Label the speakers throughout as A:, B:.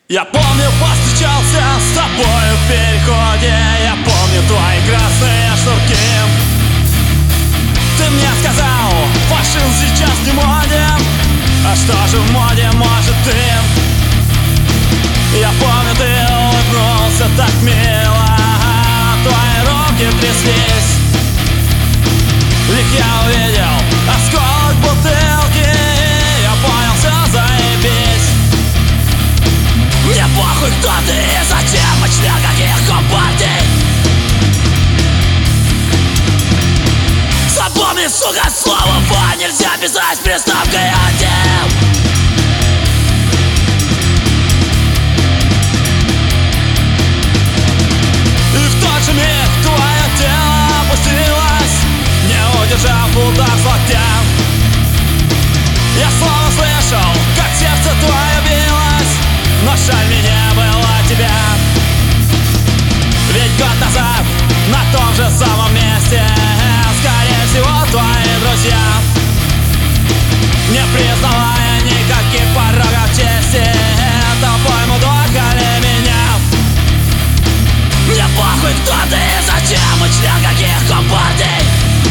A: Я помню, повстречался с тобой в переходе. Я помню твои красные шнурки. Ты мне сказал, фашизм сейчас не моден. А что же в моде, может, ты? Я помню, ты улыбнулся так мило. Твои руки тряслись. В них я увидел осколок бутылки. Я понял, все заебись. Мне похуй, кто ты и зачем, и член каких компартий. Запомни, сука, слово «фа» нельзя писать с приставкой «антил». И в тот же миг твое тело опустилось, не удержав удар с локтя. Я снова слышал, как сердце твое билось, но жаль, мне не было тебя. Ведь год назад на том же самом месте, скорее всего, твои друзья, не признавая никаких порогов чести, толпой мудохали меня. Мне похуй, кто ты и зачем, и член каких компартий.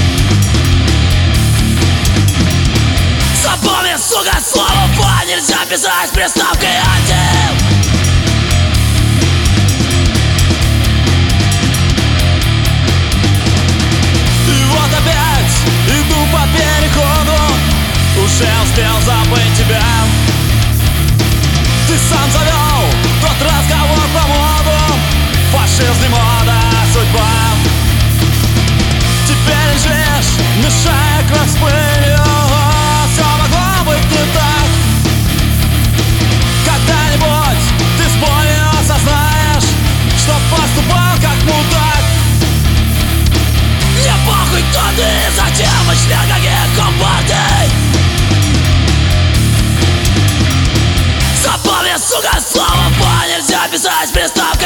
A: Запомни, сука, слово «фа» нельзя писать с приставкой «антил». И вот опять иду по переходу, уже успел забыть тебя. Ты сам завел тот разговор про моду. Фашизм не мода, а судьба. Теперь лежишь, мешая кровь с пылью. Все могло быть не так. Когда-нибудь ты с болью осознаешь, что поступал как мудак. Мне похуй, кто ты и зачем, и член каких компартий. Запомни, сука, слово «фа» нельзя писать с приставкой